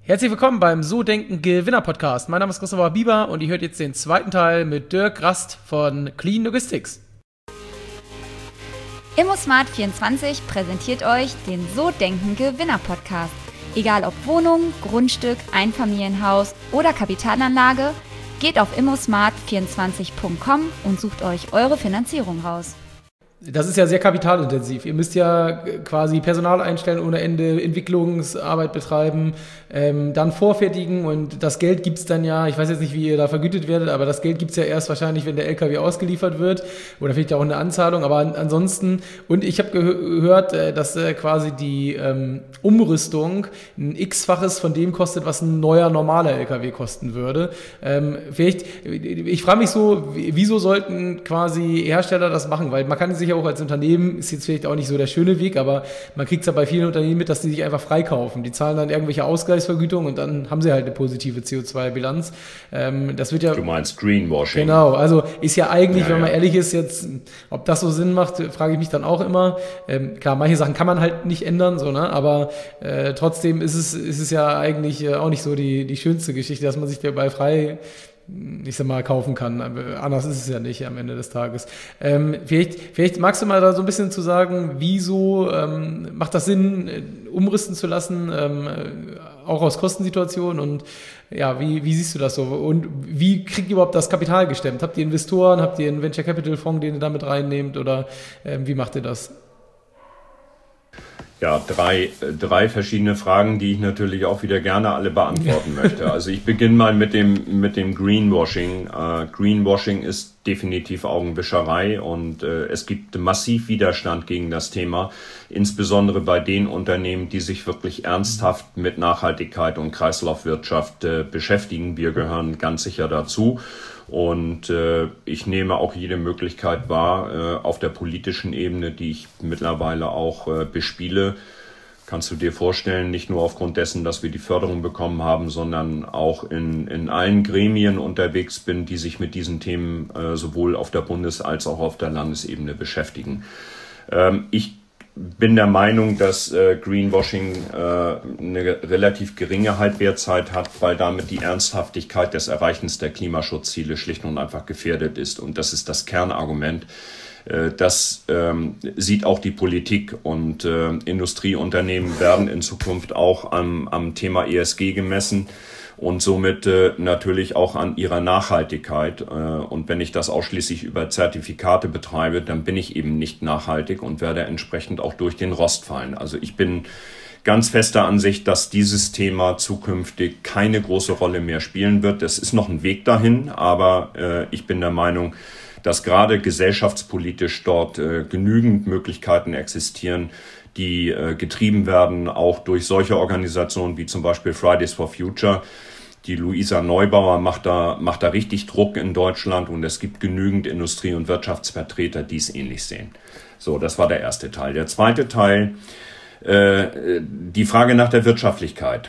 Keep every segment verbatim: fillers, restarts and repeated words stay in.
Herzlich willkommen beim So Denken Gewinner Podcast. Mein Name ist Christopher Bieber und ihr hört jetzt den zweiten Teil mit Dirk Rast von Clean Logistics. ImmoSmart vierundzwanzig präsentiert euch den So Denken Gewinner Podcast. Egal ob Wohnung, Grundstück, Einfamilienhaus oder Kapitalanlage, geht auf immosmart vierundzwanzig punkt com und sucht euch eure Finanzierung raus. Das ist ja sehr kapitalintensiv. Ihr müsst ja quasi Personal einstellen ohne Ende, Entwicklungsarbeit betreiben, ähm, dann vorfertigen und das Geld gibt's dann ja, ich weiß jetzt nicht, wie ihr da vergütet werdet, aber das Geld gibt's ja erst wahrscheinlich, wenn der L K W ausgeliefert wird oder vielleicht auch eine Anzahlung, aber an, ansonsten, und ich habe gehört, äh, dass äh, quasi die ähm, Umrüstung ein X-faches von dem kostet, was ein neuer, normaler L K W kosten würde. Ähm, vielleicht, ich frage mich so, wieso sollten quasi Hersteller das machen, weil man kann sich auch als Unternehmen, ist jetzt vielleicht auch nicht so der schöne Weg, aber man kriegt es ja bei vielen Unternehmen mit, dass die sich einfach freikaufen. Die zahlen dann irgendwelche Ausgleichsvergütungen und dann haben sie halt eine positive C O zwei Bilanz. Ähm, das wird ja. Du meinst Greenwashing. Genau, also ist ja eigentlich, ja, wenn man ja. ehrlich ist, jetzt, ob das so Sinn macht, frage ich mich dann auch immer. Ähm, klar, manche Sachen kann man halt nicht ändern, so, ne? Aber äh, trotzdem ist es, ist es ja eigentlich äh, auch nicht so die, die schönste Geschichte, dass man sich dabei frei ich sag mal, kaufen kann. Anders ist es ja nicht am Ende des Tages. Ähm, vielleicht, vielleicht magst du mal da so ein bisschen zu sagen, wieso ähm, macht das Sinn, umrüsten zu lassen, ähm, auch aus Kostensituationen und ja, wie, wie siehst du das so? Und wie kriegt ihr überhaupt das Kapital gestemmt? Habt ihr Investoren, habt ihr einen Venture Capital Fonds, den ihr damit reinnehmt oder ähm, wie macht ihr das? Ja, drei, drei verschiedene Fragen, die ich natürlich auch wieder gerne alle beantworten möchte. Also ich beginne mal mit dem, mit dem Greenwashing. Äh, Greenwashing ist definitiv Augenwischerei und äh, es gibt massiv Widerstand gegen das Thema, insbesondere bei den Unternehmen, die sich wirklich ernsthaft mit Nachhaltigkeit und Kreislaufwirtschaft äh, beschäftigen. Wir gehören ganz sicher dazu. Und äh, ich nehme auch jede Möglichkeit wahr, äh, auf der politischen Ebene, die ich mittlerweile auch äh, bespiele. Kannst du dir vorstellen, nicht nur aufgrund dessen, dass wir die Förderung bekommen haben, sondern auch in, in allen Gremien unterwegs bin, die sich mit diesen Themen äh, sowohl auf der Bundes- als auch auf der Landesebene beschäftigen. Ähm, ich bin der Meinung, dass äh, Greenwashing äh, eine relativ geringe Halbwertzeit hat, weil damit die Ernsthaftigkeit des Erreichens der Klimaschutzziele schlicht und einfach gefährdet ist. Und das ist das Kernargument. Äh, das ähm, sieht auch die Politik und äh, Industrieunternehmen werden in Zukunft auch am, am Thema E S G gemessen. Und somit äh, natürlich auch an ihrer Nachhaltigkeit. Äh, und wenn ich das ausschließlich über Zertifikate betreibe, dann bin ich eben nicht nachhaltig und werde entsprechend auch durch den Rost fallen. Also ich bin ganz fester Ansicht, dass dieses Thema zukünftig keine große Rolle mehr spielen wird. Es ist noch ein Weg dahin, aber äh, ich bin der Meinung, dass gerade gesellschaftspolitisch dort äh, genügend Möglichkeiten existieren, die äh, getrieben werden, auch durch solche Organisationen wie zum Beispiel Fridays for Future. Die Luisa Neubauer macht da, macht da richtig Druck in Deutschland und es gibt genügend Industrie- und Wirtschaftsvertreter, die es ähnlich sehen. So, das war der erste Teil. Der zweite Teil, äh, die Frage nach der Wirtschaftlichkeit.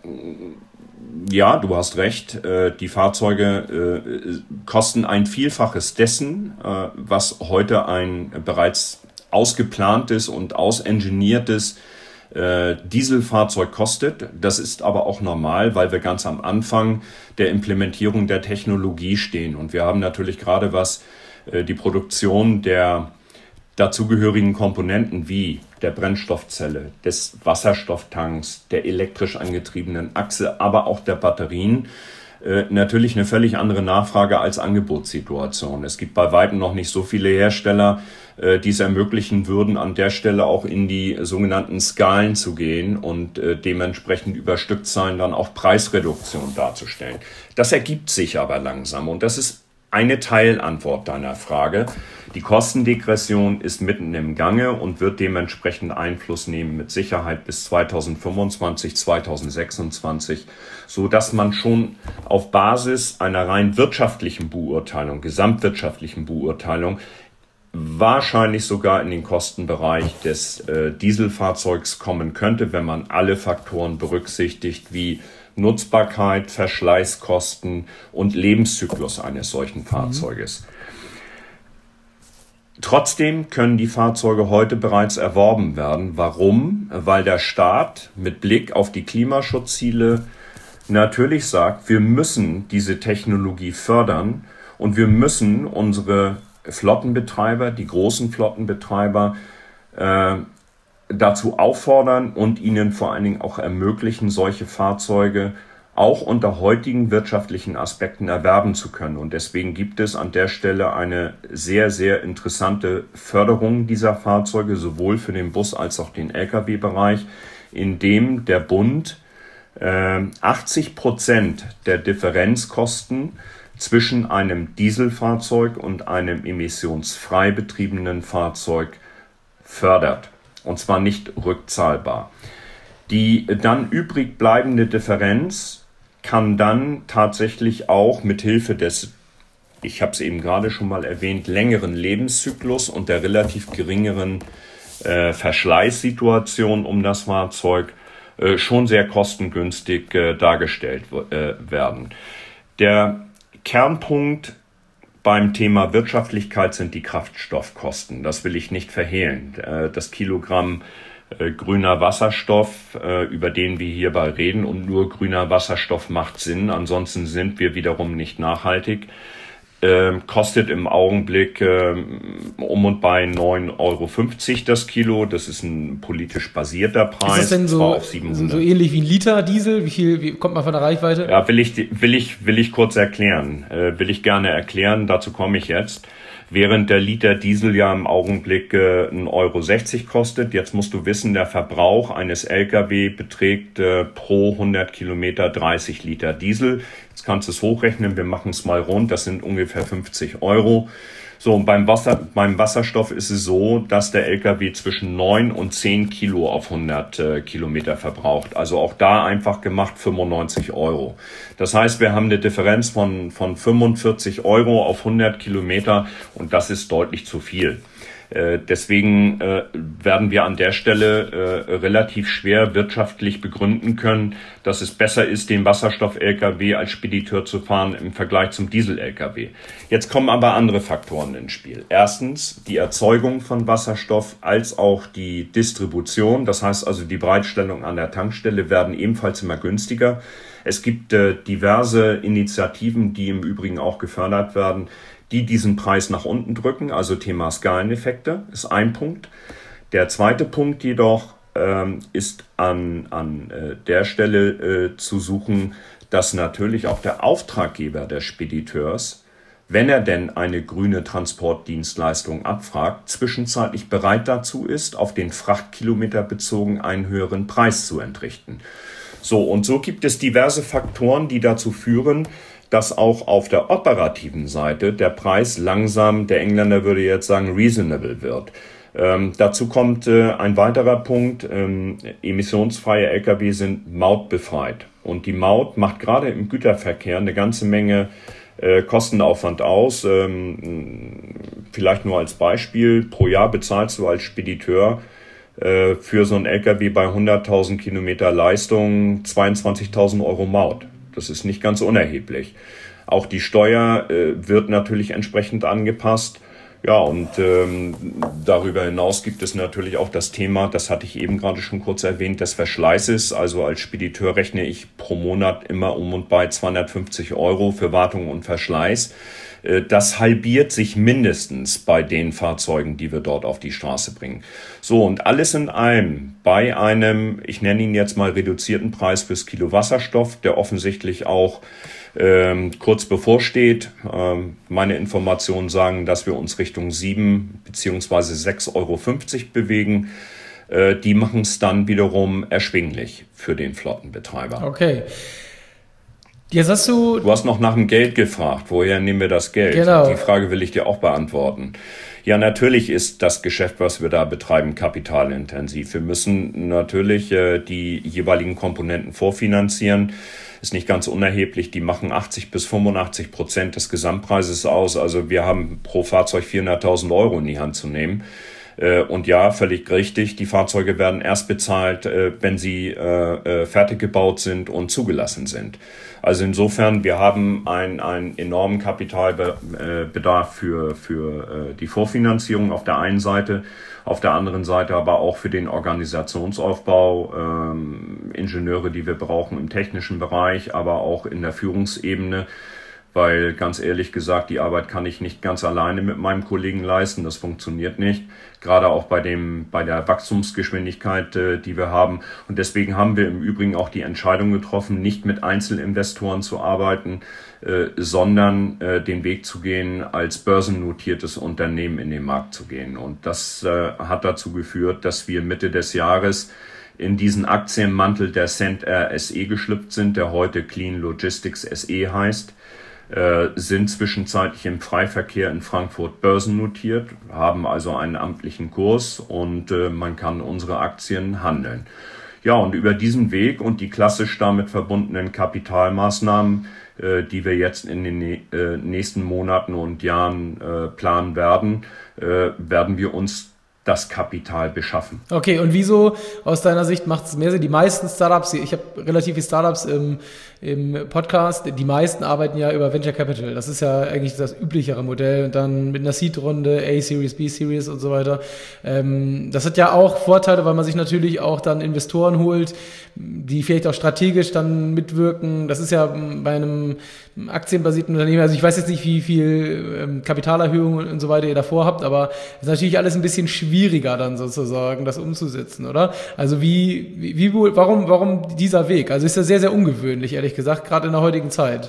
Ja, du hast recht, äh, die Fahrzeuge äh, kosten ein Vielfaches dessen, äh, was heute ein bereits ausgeplantes und ausengineertes äh, Dieselfahrzeug kostet. Das ist aber auch normal, weil wir ganz am Anfang der Implementierung der Technologie stehen. Und wir haben natürlich gerade was äh, die Produktion der dazugehörigen Komponenten wie der Brennstoffzelle, des Wasserstofftanks, der elektrisch angetriebenen Achse, aber auch der Batterien, äh, natürlich eine völlig andere Nachfrage als Angebotssituation. Es gibt bei weitem noch nicht so viele Hersteller, äh, die es ermöglichen würden, an der Stelle auch in die sogenannten Skalen zu gehen und äh, dementsprechend über Stückzahlen dann auch Preisreduktion darzustellen. Das ergibt sich aber langsam und das ist eine Teilantwort deiner Frage. Die Kostendegression ist mitten im Gange und wird dementsprechend Einfluss nehmen mit Sicherheit bis zweitausendfünfundzwanzig, zweitausendsechsundzwanzig, so dass man schon auf Basis einer rein wirtschaftlichen Beurteilung, gesamtwirtschaftlichen Beurteilung, wahrscheinlich sogar in den Kostenbereich des äh, Dieselfahrzeugs kommen könnte, wenn man alle Faktoren berücksichtigt, wie Nutzbarkeit, Verschleißkosten und Lebenszyklus eines solchen Fahrzeuges. Trotzdem können die Fahrzeuge heute bereits erworben werden. Warum? Weil der Staat mit Blick auf die Klimaschutzziele natürlich sagt, wir müssen diese Technologie fördern und wir müssen unsere Flottenbetreiber, die großen Flottenbetreiber, äh, dazu auffordern und ihnen vor allen Dingen auch ermöglichen, solche Fahrzeuge auch unter heutigen wirtschaftlichen Aspekten erwerben zu können. Und deswegen gibt es an der Stelle eine sehr, sehr interessante Förderung dieser Fahrzeuge, sowohl für den Bus- als auch den L K W-Bereich, in dem der Bund äh, achtzig Prozent der Differenzkosten zwischen einem Dieselfahrzeug und einem emissionsfrei betriebenen Fahrzeug fördert. Und zwar nicht rückzahlbar. Die dann übrig bleibende Differenz kann dann tatsächlich auch mit Hilfe des, ich habe es eben gerade schon mal erwähnt, längeren Lebenszyklus und der relativ geringeren äh, Verschleißsituation um das Fahrzeug äh, schon sehr kostengünstig äh, dargestellt äh, werden. Der Kernpunkt beim Thema Wirtschaftlichkeit sind die Kraftstoffkosten. Das will ich nicht verhehlen. Äh, das Kilogramm Äh, grüner Wasserstoff, äh, über den wir hierbei reden, und nur grüner Wasserstoff macht Sinn, ansonsten sind wir wiederum nicht nachhaltig, äh, kostet im Augenblick äh, um und bei neun Euro fünfzig das Kilo. Das ist ein politisch basierter Preis. Ist das denn so, so, so ähnlich wie ein Liter Diesel? Wie viel wie kommt man von der Reichweite? Ja, will ich, will ich, will ich kurz erklären. Äh, will ich gerne erklären, dazu komme ich jetzt. Während der Liter Diesel ja im Augenblick äh, ein Euro sechzig kostet. Jetzt musst du wissen, der Verbrauch eines L K W beträgt äh, pro hundert Kilometer dreißig Liter Diesel. Jetzt kannst du es hochrechnen, wir machen es mal rund, das sind ungefähr fünfzig Euro. So, und beim Wasser, beim Wasserstoff ist es so, dass der L K W zwischen neun und zehn Kilo auf hundert äh, Kilometer verbraucht. Also auch da einfach gemacht fünfundneunzig Euro. Das heißt, wir haben eine Differenz von, von fünfundvierzig Euro auf hundert Kilometer und das ist deutlich zu viel. Äh, deswegen äh, werden wir an der Stelle äh, relativ schwer wirtschaftlich begründen können, dass es besser ist, den Wasserstoff-L K W als Spediteur zu fahren im Vergleich zum Diesel-L K W. Jetzt kommen aber andere Faktoren ins Spiel. Erstens die Erzeugung von Wasserstoff als auch die Distribution, das heißt also die Bereitstellung an der Tankstelle, werden ebenfalls immer günstiger. Es gibt äh, diverse Initiativen, die im Übrigen auch gefördert werden, die diesen Preis nach unten drücken, also Thema Skaleneffekte ist ein Punkt. Der zweite Punkt jedoch ähm, ist an, an äh, der Stelle äh, zu suchen, dass natürlich auch der Auftraggeber des Spediteurs, wenn er denn eine grüne Transportdienstleistung abfragt, zwischenzeitlich bereit dazu ist, auf den Frachtkilometer bezogen einen höheren Preis zu entrichten. So, und so gibt es diverse Faktoren, die dazu führen, dass auch auf der operativen Seite der Preis langsam, der Engländer würde jetzt sagen, reasonable wird. Ähm, dazu kommt äh, ein weiterer Punkt, ähm, emissionsfreie L K W sind mautbefreit. Und die Maut macht gerade im Güterverkehr eine ganze Menge äh, Kostenaufwand aus. Ähm, vielleicht nur als Beispiel, pro Jahr bezahlst du als Spediteur äh, für so ein L K W bei hunderttausend Kilometer Leistung zweiundzwanzigtausend Euro Maut. Das ist nicht ganz unerheblich. Auch die Steuer äh, wird natürlich entsprechend angepasst. Ja, und ähm, darüber hinaus gibt es natürlich auch das Thema, das hatte ich eben gerade schon kurz erwähnt, des Verschleißes. Also als Spediteur rechne ich pro Monat immer um und bei zweihundertfünfzig Euro für Wartung und Verschleiß. Äh, das halbiert sich mindestens bei den Fahrzeugen, die wir dort auf die Straße bringen. So, und alles in allem bei einem, ich nenne ihn jetzt mal reduzierten Preis fürs Kilo Wasserstoff, der offensichtlich auch Ähm, kurz bevorsteht. Ähm, meine Informationen sagen, dass wir uns Richtung sieben beziehungsweise sechs Euro fünfzig bewegen. Äh, die machen es dann wiederum erschwinglich für den Flottenbetreiber. Okay. Jetzt hast du... Du hast noch nach dem Geld gefragt. Woher nehmen wir das Geld? Genau. Die Frage will ich dir auch beantworten. Ja, natürlich ist das Geschäft, was wir da betreiben, kapitalintensiv. Wir müssen natürlich äh, die jeweiligen Komponenten vorfinanzieren. Ist nicht ganz unerheblich. Die machen achtzig bis fünfundachtzig Prozent des Gesamtpreises aus. Also wir haben pro Fahrzeug vierhunderttausend Euro in die Hand zu nehmen. Und ja, völlig richtig, die Fahrzeuge werden erst bezahlt, wenn sie fertig gebaut sind und zugelassen sind. Also insofern, wir haben einen, einen enormen Kapitalbedarf für, für die Vorfinanzierung auf der einen Seite, auf der anderen Seite aber auch für den Organisationsaufbau, ähm, Ingenieure, die wir brauchen im technischen Bereich, aber auch in der Führungsebene. Weil ganz ehrlich gesagt, die Arbeit kann ich nicht ganz alleine mit meinem Kollegen leisten. Das funktioniert nicht. Gerade auch bei dem, bei der Wachstumsgeschwindigkeit, äh, die wir haben. Und deswegen haben wir im Übrigen auch die Entscheidung getroffen, nicht mit Einzelinvestoren zu arbeiten, äh, sondern äh, den Weg zu gehen, als börsennotiertes Unternehmen in den Markt zu gehen. Und das äh, hat dazu geführt, dass wir Mitte des Jahres in diesen Aktienmantel der Centair S E geschlüpft sind, der heute Clean Logistics S E heißt. Äh, sind zwischenzeitlich im Freiverkehr in Frankfurt börsennotiert, haben also einen amtlichen Kurs und äh, man kann unsere Aktien handeln. Ja, und über diesen Weg und die klassisch damit verbundenen Kapitalmaßnahmen, äh, die wir jetzt in den äh, nächsten Monaten und Jahren äh, planen werden, äh, werden wir uns das Kapital beschaffen. Okay, und wieso aus deiner Sicht macht es mehr Sinn? Die meisten Startups, ich habe relativ viele Startups im, im Podcast, die meisten arbeiten ja über Venture Capital. Das ist ja eigentlich das üblichere Modell. Und dann mit einer Seed-Runde, A-Series, B-Series und so weiter. Ähm, das hat ja auch Vorteile, weil man sich natürlich auch dann Investoren holt, die vielleicht auch strategisch dann mitwirken. Das ist ja bei einem aktienbasierten Unternehmen, also ich weiß jetzt nicht, wie viel ähm, Kapitalerhöhung und so weiter ihr davor habt, aber es ist natürlich alles ein bisschen schwieriger dann sozusagen, das umzusetzen, oder? Also wie, wie, wie warum, warum dieser Weg? Also ist ja sehr, sehr ungewöhnlich, ehrlich gesagt, gerade in der heutigen Zeit.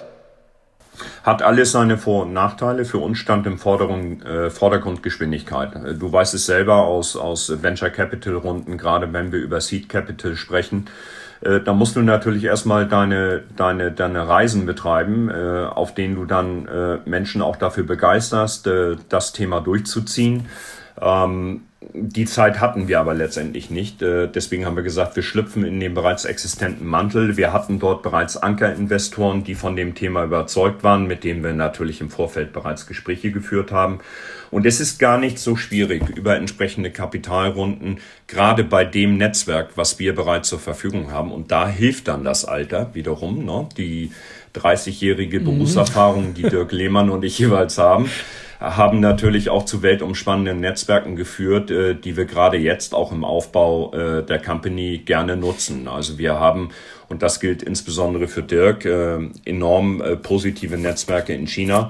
Hat alles seine Vor- und Nachteile. Für uns stand im Vordergrund, äh, Vordergrund Geschwindigkeit. Du weißt es selber aus, aus Venture Capital Runden, gerade wenn wir über Seed Capital sprechen. Äh, da musst du natürlich erstmal deine, deine, deine Reisen betreiben, äh, auf denen du dann äh, Menschen auch dafür begeisterst, äh, das Thema durchzuziehen. Ähm, Die Zeit hatten wir aber letztendlich nicht. Deswegen haben wir gesagt, wir schlüpfen in den bereits existenten Mantel. Wir hatten dort bereits Ankerinvestoren, die von dem Thema überzeugt waren, mit denen wir natürlich im Vorfeld bereits Gespräche geführt haben. Und es ist gar nicht so schwierig, über entsprechende Kapitalrunden, gerade bei dem Netzwerk, was wir bereits zur Verfügung haben. Und da hilft dann das Alter wiederum, ne? Die dreißigjährige Berufserfahrung, die Dirk Lehmann und ich jeweils haben, haben natürlich auch zu weltumspannenden Netzwerken geführt, äh, die wir gerade jetzt auch im Aufbau äh, der Company gerne nutzen. Also wir haben, und das gilt insbesondere für Dirk, äh, enorm äh, positive Netzwerke in China.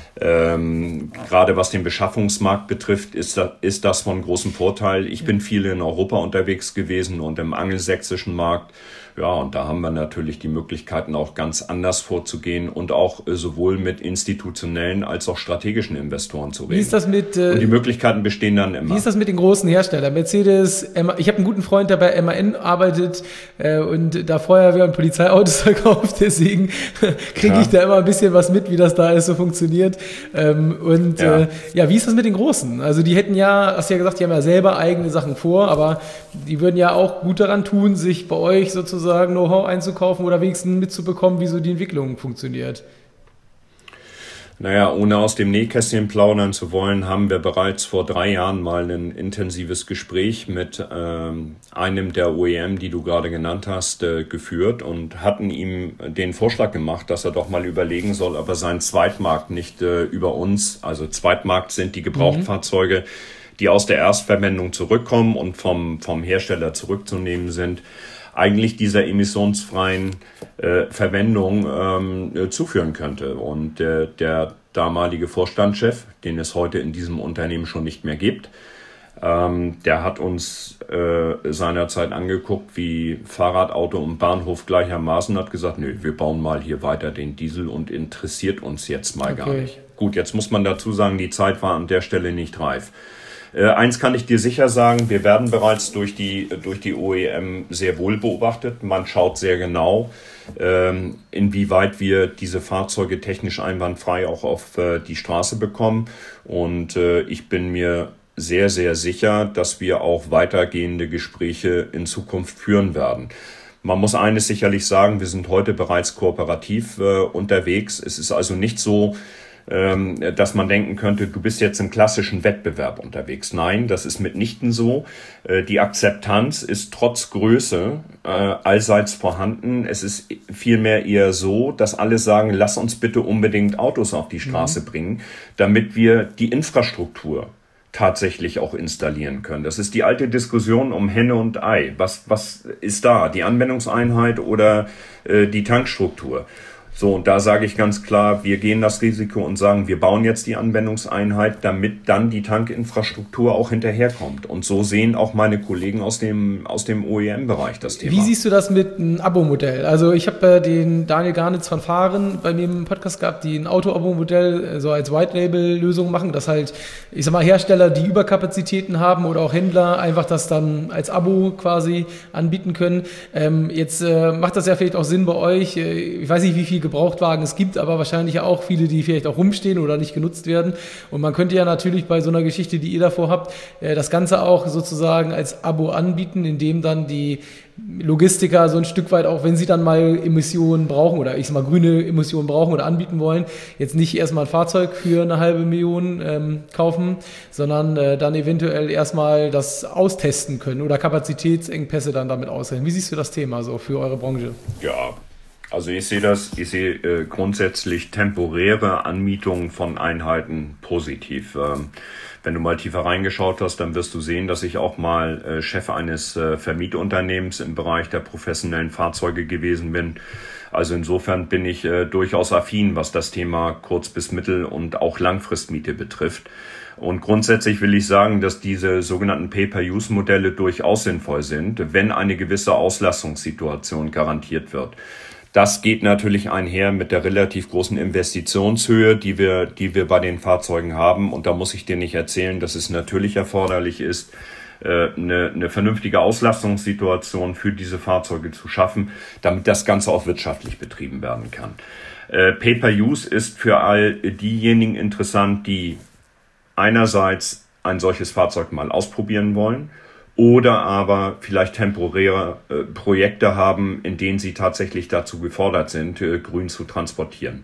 Ähm, gerade was den Beschaffungsmarkt betrifft, ist das, ist das von großem Vorteil. Ich bin viel in Europa unterwegs gewesen und im angelsächsischen Markt. Ja, und da haben wir natürlich die Möglichkeiten, auch ganz anders vorzugehen und auch äh, sowohl mit institutionellen als auch strategischen Investoren zu reden. Wie ist das mit, äh, und die Möglichkeiten bestehen dann immer. Wie ist das mit den großen Herstellern? Mercedes, M A, ich habe einen guten Freund, der bei M A N arbeitet äh, und da Feuerwehr- und Polizeiautos verkauft, deswegen kriege ja. ich da immer ein bisschen was mit, wie das da alles so funktioniert. Ähm, und ja. Äh, ja, wie ist das mit den Großen? Also die hätten ja, hast du ja gesagt, die haben ja selber eigene Sachen vor, aber die würden ja auch gut daran tun, sich bei euch sozusagen Know-how einzukaufen oder wenigstens mitzubekommen, wie so die Entwicklung funktioniert. Naja, ohne aus dem Nähkästchen plaudern zu wollen, haben wir bereits vor drei Jahren mal ein intensives Gespräch mit ähm, einem der O E M, die du gerade genannt hast, äh, geführt und hatten ihm den Vorschlag gemacht, dass er doch mal überlegen soll, ob er seinen Zweitmarkt nicht äh, über uns, also Zweitmarkt sind die Gebrauchtfahrzeuge, mhm. die aus der Erstverwendung zurückkommen und vom, vom Hersteller zurückzunehmen sind, eigentlich dieser emissionsfreien äh, Verwendung ähm, äh, zuführen könnte. Und äh, der damalige Vorstandschef, den es heute in diesem Unternehmen schon nicht mehr gibt, ähm, der hat uns äh, seinerzeit angeguckt wie Fahrrad, Auto und Bahnhof gleichermaßen, hat gesagt, nö, wir bauen mal hier weiter den Diesel und interessiert uns jetzt mal okay. gar nicht. Gut, jetzt muss man dazu sagen, die Zeit war an der Stelle nicht reif. Äh, eins kann ich dir sicher sagen, wir werden bereits durch die, durch die O E M sehr wohl beobachtet. Man schaut sehr genau, ähm, inwieweit wir diese Fahrzeuge technisch einwandfrei auch auf äh, die Straße bekommen. Und äh, ich bin mir sehr, sehr sicher, dass wir auch weitergehende Gespräche in Zukunft führen werden. Man muss eines sicherlich sagen, wir sind heute bereits kooperativ äh, unterwegs. Es ist also nicht so, ähm, dass man denken könnte, du bist jetzt im klassischen Wettbewerb unterwegs. Nein, das ist mitnichten so. Äh, die Akzeptanz ist trotz Größe äh, allseits vorhanden. Es ist vielmehr eher so, dass alle sagen, lass uns bitte unbedingt Autos auf die Straße mhm. bringen, damit wir die Infrastruktur tatsächlich auch installieren können. Das ist die alte Diskussion um Henne und Ei. Was, was ist da? Die Anwendungseinheit oder äh, die Tankstruktur? So, und da sage ich ganz klar, wir gehen das Risiko und sagen, wir bauen jetzt die Anwendungseinheit, damit dann die Tankinfrastruktur auch hinterherkommt. Und so sehen auch meine Kollegen aus dem, aus dem O E M-Bereich das Thema. Wie siehst du das mit einem Abo-Modell? Also ich habe äh, den Daniel Garnitz von Fahren bei mir im Podcast gehabt, die ein Auto-Abo-Modell äh, so als White-Label-Lösung machen, dass halt, ich sag mal, Hersteller, die Überkapazitäten haben oder auch Händler einfach das dann als Abo quasi anbieten können. Ähm, jetzt äh, macht das ja vielleicht auch Sinn bei euch. Äh, ich weiß nicht, wie viel Gebrauchtwagen es gibt, aber wahrscheinlich auch viele, die vielleicht auch rumstehen oder nicht genutzt werden. Und man könnte ja natürlich bei so einer Geschichte, die ihr davor habt, das Ganze auch sozusagen als Abo anbieten, indem dann die Logistiker so ein Stück weit, auch wenn sie dann mal Emissionen brauchen oder ich sag mal grüne Emissionen brauchen oder anbieten wollen, jetzt nicht erstmal ein Fahrzeug für eine halbe Million ähm, kaufen, sondern äh, dann eventuell erstmal das austesten können oder Kapazitätsengpässe dann damit aushängen. Wie siehst du das Thema so für eure Branche? Ja, also ich sehe das, ich sehe äh, grundsätzlich temporäre Anmietungen von Einheiten positiv. Ähm, wenn du mal tiefer reingeschaut hast, dann wirst du sehen, dass ich auch mal äh, Chef eines äh, Vermietunternehmens im Bereich der professionellen Fahrzeuge gewesen bin. Also insofern bin ich äh, durchaus affin, was das Thema Kurz- bis Mittel- und auch Langfristmiete betrifft. Und grundsätzlich will ich sagen, dass diese sogenannten Pay-per-Use-Modelle durchaus sinnvoll sind, wenn eine gewisse Auslastungssituation garantiert wird. Das geht natürlich einher mit der relativ großen Investitionshöhe, die wir, die wir bei den Fahrzeugen haben. Und da muss ich dir nicht erzählen, dass es natürlich erforderlich ist, eine, eine vernünftige Auslastungssituation für diese Fahrzeuge zu schaffen, damit das Ganze auch wirtschaftlich betrieben werden kann. Pay-per-Use ist für all diejenigen interessant, die einerseits ein solches Fahrzeug mal ausprobieren wollen, oder aber vielleicht temporäre äh, Projekte haben, in denen sie tatsächlich dazu gefordert sind, äh, grün zu transportieren.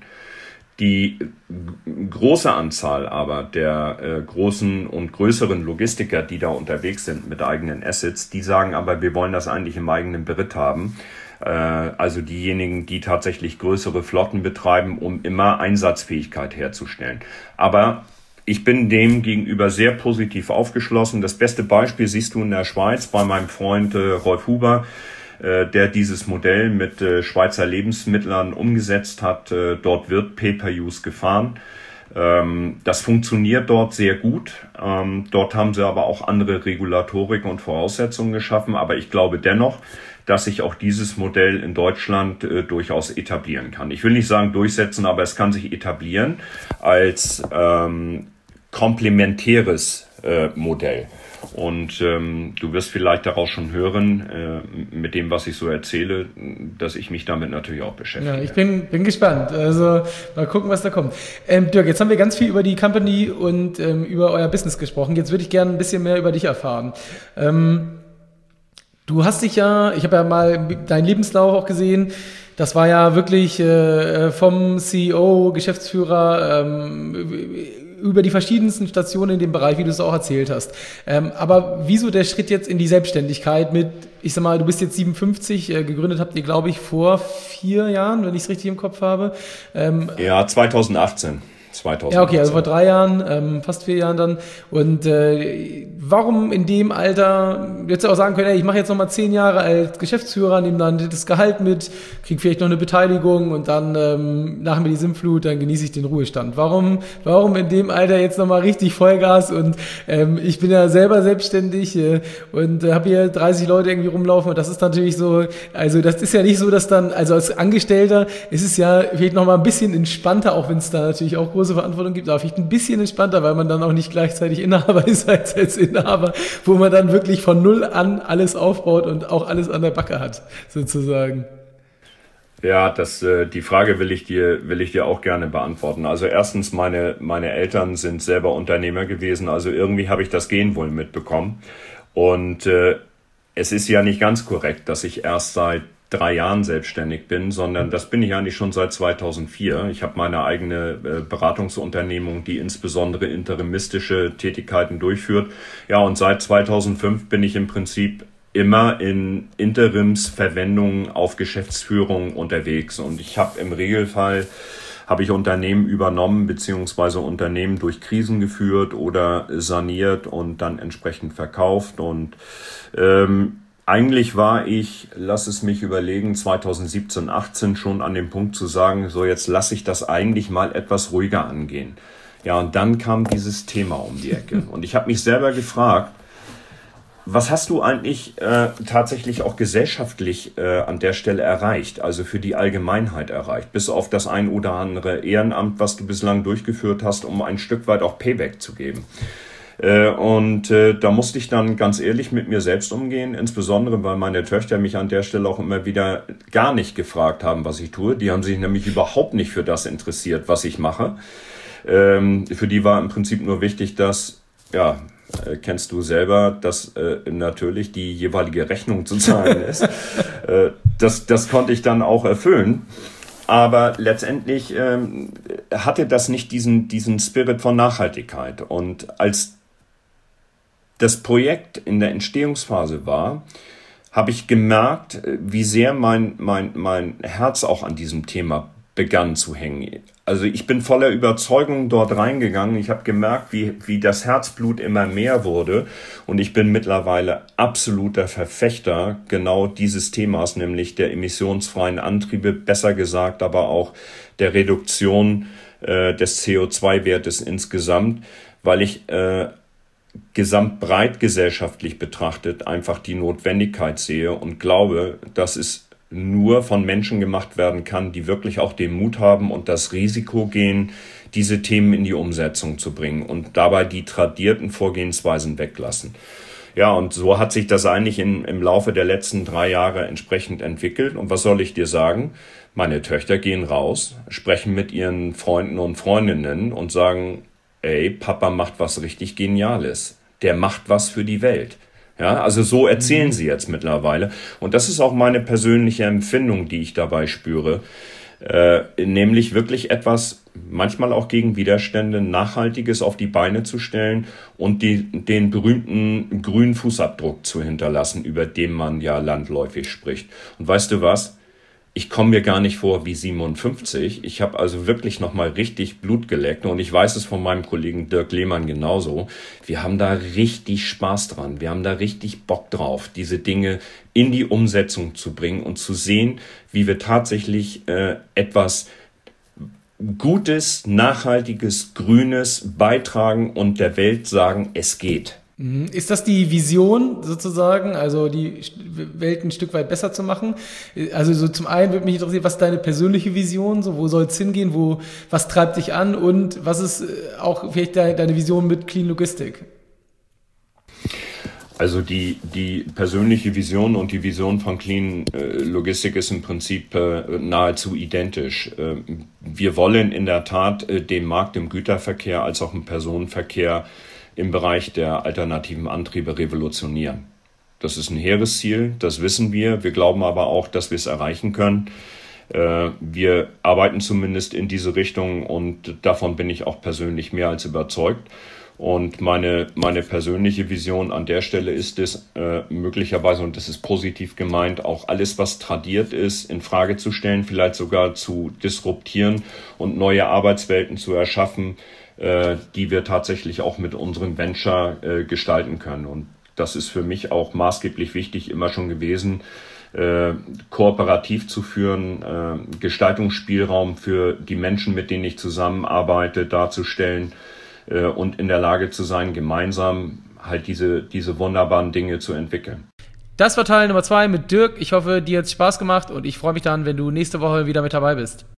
Die g- große Anzahl aber der äh, großen und größeren Logistiker, die da unterwegs sind mit eigenen Assets, die sagen aber, wir wollen das eigentlich im eigenen Beritt haben. Äh, also diejenigen, die tatsächlich größere Flotten betreiben, um immer Einsatzfähigkeit herzustellen. Aber ich bin dem gegenüber sehr positiv aufgeschlossen. Das beste Beispiel siehst du in der Schweiz bei meinem Freund äh, Rolf Huber, äh, der dieses Modell mit äh, Schweizer Lebensmittlern umgesetzt hat. Äh, dort wird Pay-per-Use gefahren. Ähm, das funktioniert dort sehr gut. Ähm, dort haben sie aber auch andere Regulatorik und Voraussetzungen geschaffen. Aber ich glaube dennoch, dass sich auch dieses Modell in Deutschland äh, durchaus etablieren kann. Ich will nicht sagen durchsetzen, aber es kann sich etablieren als ähm, komplementäres äh, Modell. Und ähm, du wirst vielleicht daraus schon hören, äh, mit dem, was ich so erzähle, dass ich mich damit natürlich auch beschäftige. Ja, ich bin, bin gespannt. Also mal gucken, was da kommt. Ähm, Dirk, jetzt haben wir ganz viel über die Company und ähm, über euer Business gesprochen. Jetzt würde ich gerne ein bisschen mehr über dich erfahren. Ähm, du hast dich ja, ich habe ja mal deinen Lebenslauf auch gesehen, das war ja wirklich äh, vom C E O, Geschäftsführer, ähm, über die verschiedensten Stationen in dem Bereich, wie du es auch erzählt hast. Ähm, aber wieso der Schritt jetzt in die Selbstständigkeit mit, ich sag mal, du bist jetzt siebenundfünfzig, äh, gegründet habt ihr, glaube ich, vor vier Jahren, wenn ich es richtig im Kopf habe. Ähm, ja, zweitausendachtzehn. zweitausendachtzehn. Ja, okay, also vor drei Jahren, ähm, fast vier Jahren dann. Und äh, warum in dem Alter, jetzt auch sagen können, ey, ich mache jetzt nochmal zehn Jahre als Geschäftsführer, nehme dann das Gehalt mit, kriege vielleicht noch eine Beteiligung und dann ähm, nach mir die Sinnflut, dann genieße ich den Ruhestand. Warum, warum in dem Alter jetzt nochmal richtig Vollgas? Und ähm, ich bin ja selber selbstständig äh, und äh, habe hier dreißig Leute irgendwie rumlaufen und das ist natürlich so, also das ist ja nicht so, dass dann, also als Angestellter ist es ja vielleicht nochmal ein bisschen entspannter, auch wenn es da natürlich auch große Verantwortung gibt, aber vielleicht ein bisschen entspannter, weil man dann auch nicht gleichzeitig Inhaber ist als, als Inhaber, wo man dann wirklich von null an alles aufbaut und auch alles an der Backe hat, sozusagen. Ja, das, äh, die Frage will ich dir, will ich dir auch gerne beantworten. Also erstens, meine, meine Eltern sind selber Unternehmer gewesen, also irgendwie habe ich das Gen wohl mitbekommen. Und äh, es ist ja nicht ganz korrekt, dass ich erst seit drei Jahren selbstständig bin, sondern das bin ich eigentlich schon seit zweitausendvier. Ich habe meine eigene äh, Beratungsunternehmung, die insbesondere interimistische Tätigkeiten durchführt. Ja, und seit zweitausendfünf bin ich im Prinzip immer in Interimsverwendungen auf Geschäftsführung unterwegs. Und ich habe im Regelfall habe ich Unternehmen übernommen beziehungsweise Unternehmen durch Krisen geführt oder saniert und dann entsprechend verkauft. Und ähm, eigentlich war ich, lass es mich überlegen, zweitausendsiebzehn, achtzehn schon an dem Punkt zu sagen, so jetzt lasse ich das eigentlich mal etwas ruhiger angehen. Ja, und dann kam dieses Thema um die Ecke. Und ich habe mich selber gefragt, was hast du eigentlich äh, tatsächlich auch gesellschaftlich äh, an der Stelle erreicht, also für die Allgemeinheit erreicht, bis auf das ein oder andere Ehrenamt, was du bislang durchgeführt hast, um ein Stück weit auch Payback zu geben? Äh, und äh, da musste ich dann ganz ehrlich mit mir selbst umgehen, insbesondere weil meine Töchter mich an der Stelle auch immer wieder gar nicht gefragt haben, was ich tue. Die haben sich nämlich überhaupt nicht für das interessiert, was ich mache. Ähm, für die war im Prinzip nur wichtig, dass, ja, äh, kennst du selber, dass äh, natürlich die jeweilige Rechnung zu zahlen ist. äh, das, das konnte ich dann auch erfüllen. Aber letztendlich ähm, hatte das nicht diesen, diesen Spirit von Nachhaltigkeit. Und als das Projekt in der Entstehungsphase war, habe ich gemerkt, wie sehr mein, mein, mein Herz auch an diesem Thema begann zu hängen. Also ich bin voller Überzeugung dort reingegangen. Ich habe gemerkt, wie, wie das Herzblut immer mehr wurde. Und ich bin mittlerweile absoluter Verfechter genau dieses Themas, nämlich der emissionsfreien Antriebe, besser gesagt aber auch der Reduktion äh, des C O zwei Wertes insgesamt, weil ich äh, gesamtbreit gesellschaftlich betrachtet einfach die Notwendigkeit sehe und glaube, dass es nur von Menschen gemacht werden kann, die wirklich auch den Mut haben und das Risiko gehen, diese Themen in die Umsetzung zu bringen und dabei die tradierten Vorgehensweisen weglassen. Ja, und so hat sich das eigentlich in, im Laufe der letzten drei Jahre entsprechend entwickelt. Und was soll ich dir sagen? Meine Töchter gehen raus, sprechen mit ihren Freunden und Freundinnen und sagen, ey, Papa macht was richtig Geniales. Der macht was für die Welt. Ja, also so erzählen sie jetzt mittlerweile. Und das ist auch meine persönliche Empfindung, die ich dabei spüre. Äh, nämlich wirklich etwas, manchmal auch gegen Widerstände, Nachhaltiges auf die Beine zu stellen und die, den berühmten grünen Fußabdruck zu hinterlassen, über den man ja landläufig spricht. Und weißt du was? Ich komme mir gar nicht vor wie siebenundfünfzig. Ich habe also wirklich nochmal richtig Blut geleckt und ich weiß es von meinem Kollegen Dirk Lehmann genauso. Wir haben da richtig Spaß dran. Wir haben da richtig Bock drauf, diese Dinge in die Umsetzung zu bringen und zu sehen, wie wir tatsächlich äh, etwas Gutes, Nachhaltiges, Grünes beitragen und der Welt sagen, es geht. Ist das die Vision sozusagen, also die Welt ein Stück weit besser zu machen? Also so zum einen würde mich interessieren, was ist deine persönliche Vision, so wo soll es hingehen, wo, was treibt dich an und was ist auch vielleicht deine Vision mit Clean Logistic? Also die, die persönliche Vision und die Vision von Clean äh, Logistic ist im Prinzip äh, nahezu identisch. Äh, wir wollen in der Tat äh, den Markt im Güterverkehr als auch im Personenverkehr im Bereich der alternativen Antriebe revolutionieren. Das ist ein hehres Ziel, das wissen wir. Wir glauben aber auch, dass wir es erreichen können. Äh, wir arbeiten zumindest in diese Richtung und davon bin ich auch persönlich mehr als überzeugt. Und meine, meine persönliche Vision an der Stelle ist es, äh, möglicherweise, und das ist positiv gemeint, auch alles, was tradiert ist, in Frage zu stellen, vielleicht sogar zu disruptieren und neue Arbeitswelten zu erschaffen, äh, die wir tatsächlich auch mit unserem Venture äh, gestalten können. Und das ist für mich auch maßgeblich wichtig, immer schon gewesen, äh, kooperativ zu führen, äh, Gestaltungsspielraum für die Menschen, mit denen ich zusammenarbeite, darzustellen, und in der Lage zu sein, gemeinsam halt diese, diese wunderbaren Dinge zu entwickeln. Das war Teil Nummer zwei mit Dirk. Ich hoffe, dir hat es Spaß gemacht und ich freue mich dann, wenn du nächste Woche wieder mit dabei bist.